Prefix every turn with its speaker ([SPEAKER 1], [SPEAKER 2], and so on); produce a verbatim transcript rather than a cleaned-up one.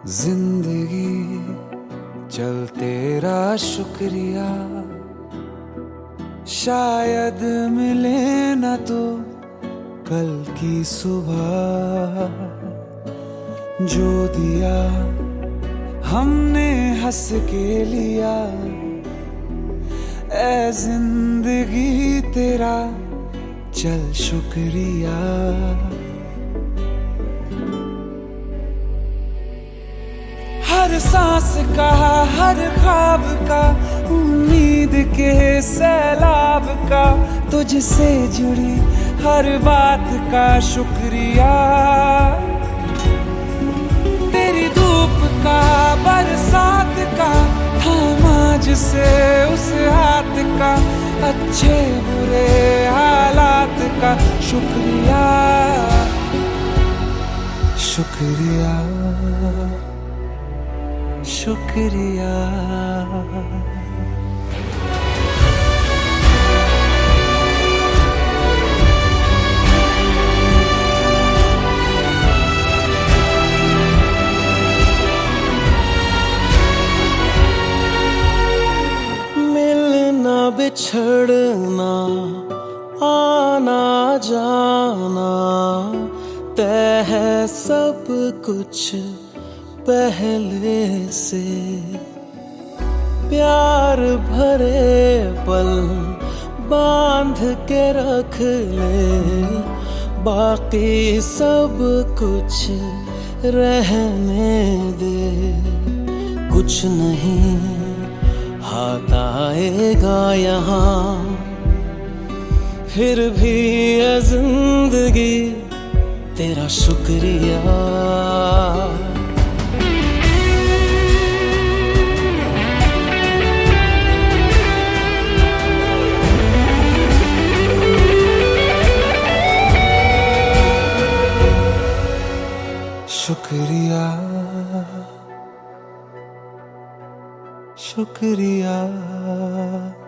[SPEAKER 1] जिंदगी चल तेरा शुक्रिया, शायद मिले न तो कल की सुबह। जो दिया हमने हंस के लिया, ऐ जिंदगी तेरा चल शुक्रिया। हर सांस का, हर ख्वाब का, उम्मीद के सैलाब का, तुझसे जुड़ी हर बात का शुक्रिया। तेरी धूप का, बरसात का, थामा जिसे उस हाथ का, अच्छे बुरे हालात का शुक्रिया। शुक्रिया शुक्रिया।
[SPEAKER 2] मिलना बिछड़ना, आना जाना, तय है सब कुछ पहले से। प्यार भरे पल बांध के रख ले, बाकी सब कुछ रहने दे। कुछ नहीं हाथ आएगा यहाँ, फिर भी है जिंदगी तेरा शुक्रिया।
[SPEAKER 1] शुक्रिया शुक्रिया।